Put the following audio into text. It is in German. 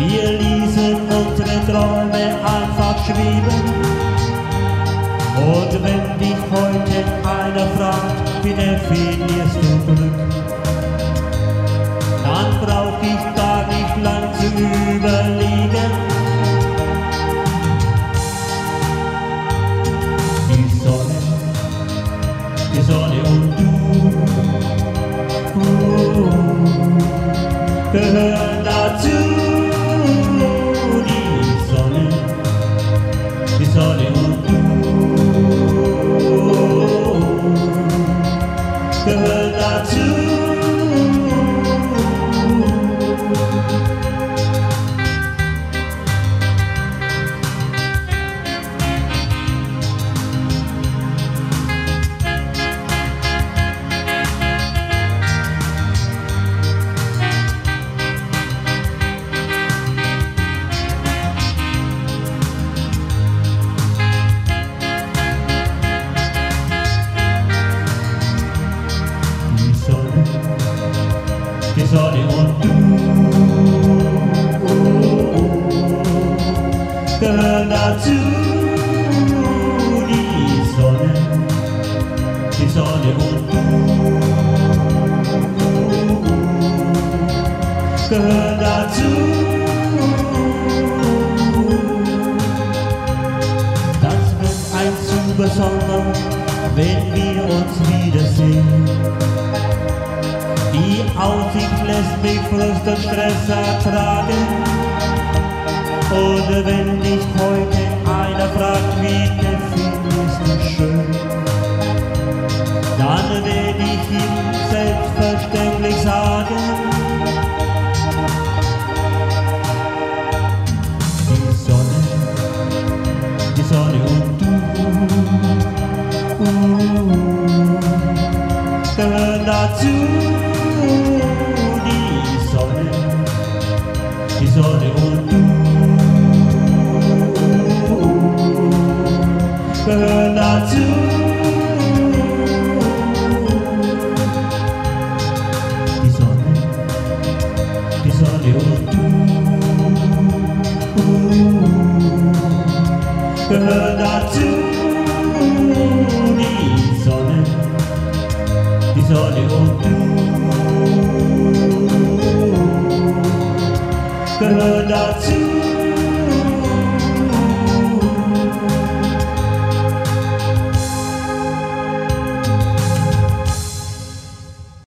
Wir ließen unsere Träume einfach schweben. Und wenn dich heute einer fragt, wie definierst du Glück, dann brauch ich gar nicht lang zu überlegen. Die Sonne und du gehören dazu. Die Sonne und du gehören dazu. Die Sonne und du gehören dazu. Die Sonne und du gehören dazu. Das wird ein super Sommer, wenn wir uns wiedersehen. Die Aussicht lässt mich Frust und Stress ertragen. Und wenn dich heute einer fragt, wie findest du schön, dann werde ich ihm selbstverständlich sagen: Die Sonne und du gehören dazu. Die Sonne und du gehören dazu. Die Sonne und du gehören dazu. Die Sonne und du gehören dazu.